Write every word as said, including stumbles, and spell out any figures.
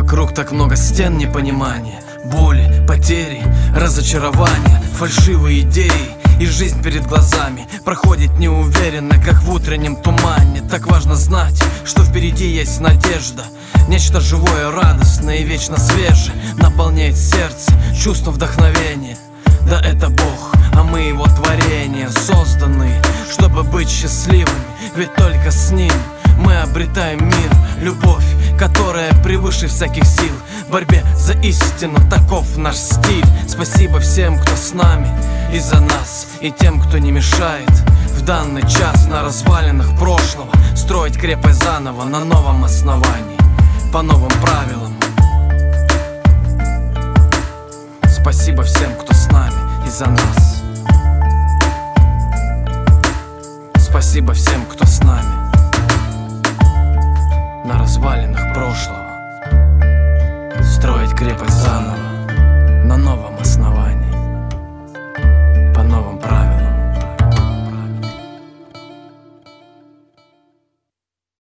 Вокруг так много стен непонимания, боли, потери, разочарования, фальшивые идеи. И жизнь перед глазами проходит неуверенно, как в утреннем тумане. Так важно знать, что впереди есть надежда. Нечто живое, радостное и вечно свежее наполняет сердце чувством вдохновения. Да это Бог, а мы Его творение, созданные, чтобы быть счастливыми. Ведь только с Ним мы обретаем мир, любовь, которая превыше всяких сил. В борьбе за истину таков наш стиль. Спасибо всем, кто с нами и за нас, и тем, кто не мешает в данный час на развалинах прошлого строить крепость заново на новом основании, по новым правилам. Спасибо всем, кто с нами и за нас. Спасибо всем, кто с нами на развалинах прошлого.